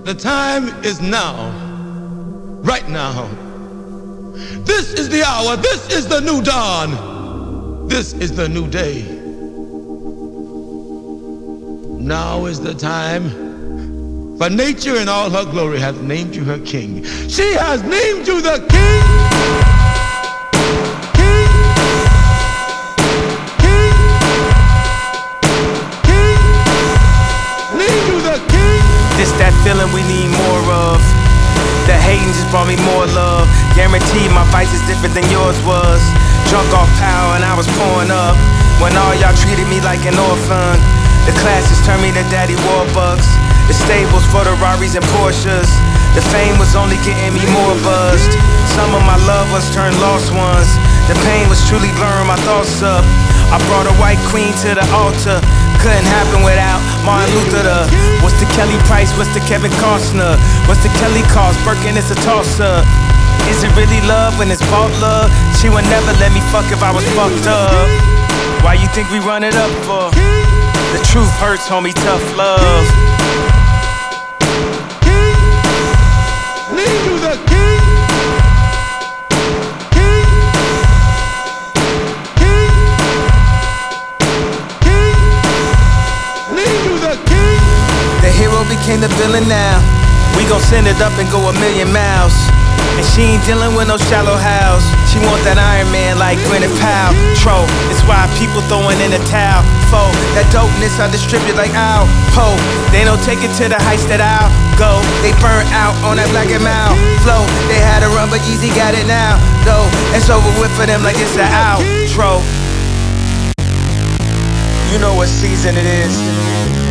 The time is now, right now. This is the hour, this is the new dawn, this is the new day. Now is the time, for nature in all her glory hath named you her king. She has named you the king. This that feeling we need more of. The hating just brought me more love. Guaranteed my vice is different than yours was. Drunk off power and I was pouring up. When all y'all treated me like an orphan. The classes turned me to Daddy Warbucks. The stables for the Rarries and Porsches. The fame was only getting me more buzzed. Some of my loved ones turned lost ones. The pain was truly blurring my thoughts up. I brought a white queen to the altar. Couldn't happen without Martin Luther. What's the Kelly Price? What's the Kevin Costner? What's the Kelly cost? Birkin, it's a toss-up. Is it really love when it's bought love? She would never let me fuck if I was fucked up. Why you think we run it up for? The truth hurts, homie, tough love. Need you the king. The hero became the villain now. We gon' send it up and go 1,000,000 miles. And she ain't dealing with no shallow house. She want that Iron Man like Gwyneth Paltrow. It's why people throwing in the towel. Foe, that dopeness I distribute like Al Poe. They don't take it to the heights that I'll go. They burn out on that Black and Mild flow. They had a run but Yeezy got it now. Though it's over with for them like it's an outro. You know what season it is.